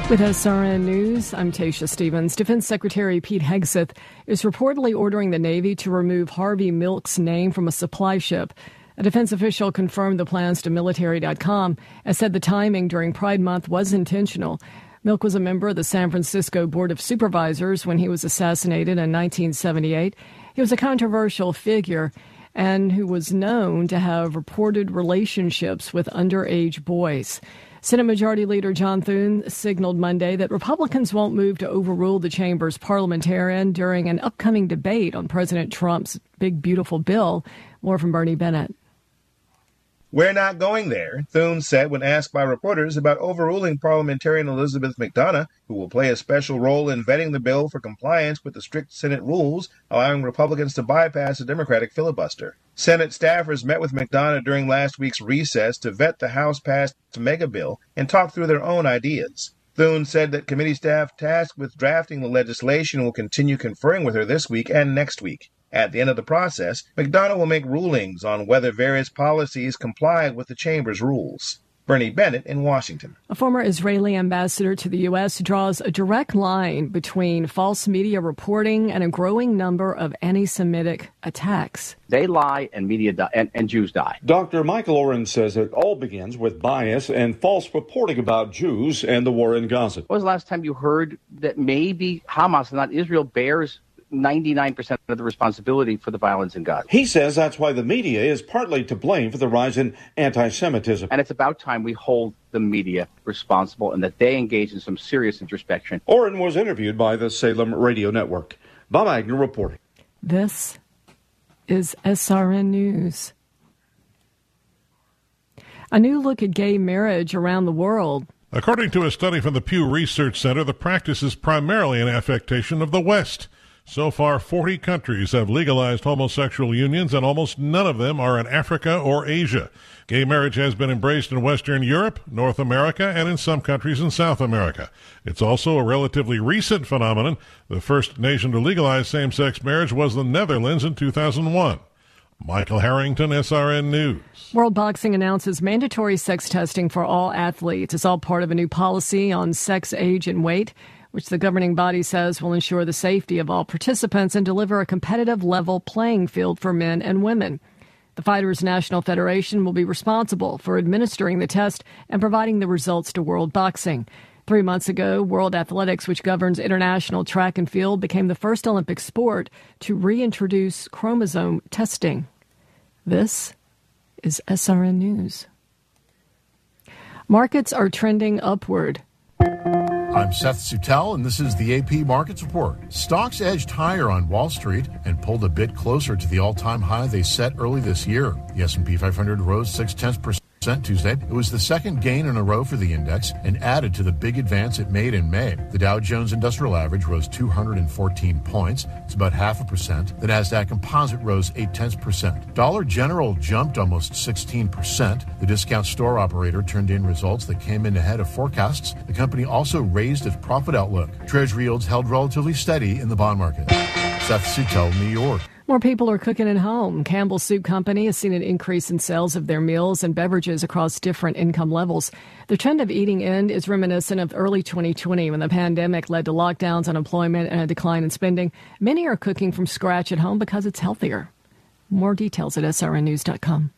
With SRN News, I'm Tasha Stevens. Defense Secretary Pete Hegseth is reportedly ordering the Navy to remove Harvey Milk's name from a supply ship. A defense official confirmed the plans to military.com and said the timing during Pride Month was intentional. Milk was a member of the San Francisco Board of Supervisors when he was assassinated in 1978. He was a controversial figure and who was known to have reported relationships with underage boys. Senate Majority Leader John Thune signaled Monday that Republicans won't move to overrule the chamber's parliamentarian during an upcoming debate on President Trump's big, beautiful bill. More from Bernie Bennett. We're not going there, Thune said when asked by reporters about overruling parliamentarian Elizabeth McDonough, who will play a special role in vetting the bill for compliance with the strict Senate rules, allowing Republicans to bypass a Democratic filibuster. Senate staffers met with McDonough during last week's recess to vet the House-passed mega bill and talk through their own ideas. Thune said that committee staff tasked with drafting the legislation will continue conferring with her this week and next week. At the end of the process, McDonough will make rulings on whether various policies comply with the chamber's rules. Bernie Bennett in Washington. A former Israeli ambassador to the U.S. draws a direct line between false media reporting and a growing number of anti-Semitic attacks. They lie and media die, and Jews die. Dr. Michael Oren says it all begins with bias and false reporting about Jews and the war in Gaza. When was the last time you heard that maybe Hamas, not Israel, bears 99% of the responsibility for the violence in Gaza? He says that's why the media is partly to blame for the rise in anti-Semitism. And it's about time we hold the media responsible and that they engage in some serious introspection. Oren was interviewed by the Salem Radio Network. Bob Agnew reporting. This is SRN News. A new look at gay marriage around the world. According to a study from the Pew Research Center, the practice is primarily an affectation of the West. So far, 40 countries have legalized homosexual unions, and almost none of them are in Africa or Asia. Gay marriage has been embraced in Western Europe, North America, and in some countries in South America. It's also a relatively recent phenomenon. The first nation to legalize same-sex marriage was the Netherlands in 2001. Michael Harrington, SRN News. World Boxing announces mandatory sex testing for all athletes. It's all part of a new policy on sex, age, and weight, which the governing body says will ensure the safety of all participants and deliver a competitive level playing field for men and women. The Fighters National Federation will be responsible for administering the test and providing the results to World Boxing. 3 months ago, World Athletics, which governs international track and field, became the first Olympic sport to reintroduce chromosome testing. This is SRN News. Markets are trending upward. I'm Seth Suttel, and this is the AP Markets Report. Stocks edged higher on Wall Street and pulled a bit closer to the all-time high they set early this year. The S&P 500 rose 0.6% Tuesday. It was the second gain in a row for the index and added to the big advance it made in May. The Dow Jones Industrial Average rose 214 points. It's about 0.5%. The Nasdaq Composite rose 0.8%. Dollar General jumped almost 16%. The discount store operator turned in results that came in ahead of forecasts. The company also raised its profit outlook. Treasury yields held relatively steady in the bond market. Seth Suttel, New York. More people are cooking at home. Campbell's Soup Company has seen an increase in sales of their meals and beverages across different income levels. The trend of eating in is reminiscent of early 2020 when the pandemic led to lockdowns, unemployment, and a decline in spending. Many are cooking from scratch at home because it's healthier. More details at srnnews.com.